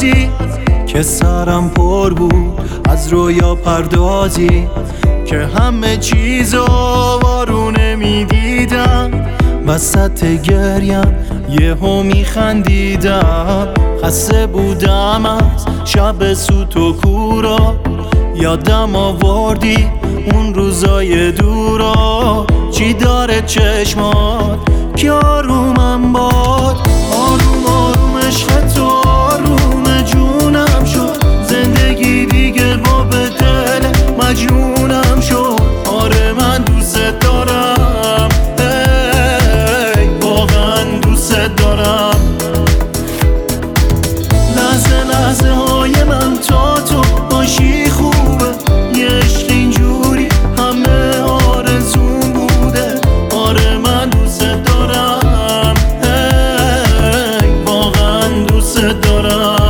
رازی که سرم پر بود از رویا پردازی، که همه چیزو وارونه میدیدم، وسط گریم یهو میخندیدم. خسته بودم از شب سوت و کورا، یادم آوردی اون روزای دورا. چی داره چشمات که آرومم باد، آروم آروم عشق تو آروم جونم شد. زندگی دیگه با به دل مجنونم شد. آره من دوست دارم، واقعا دوست دارم. لحظه لحظه های من تا تو باشی خوبه، یه عشق اینجوری همه آرزوم بوده. آره من دوست دارم، واقعا دوست دارم.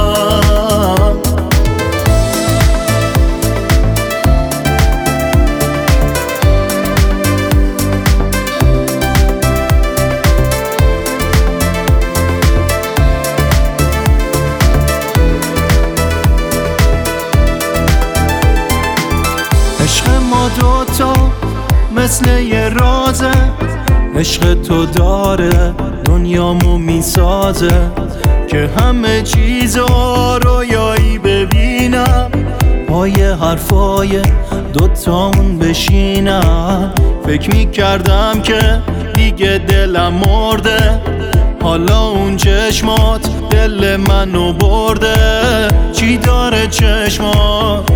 عشق ما دوتا مثل یه رازه، عشق تو داره دنیامو میسازه، که همه چیزا رویایی ببینم، پای حرفای دوتامون بشینم. فکر میکردم که دیگه دلم مرده، حالا اون چشمات دل منو برده. چی داره چشمات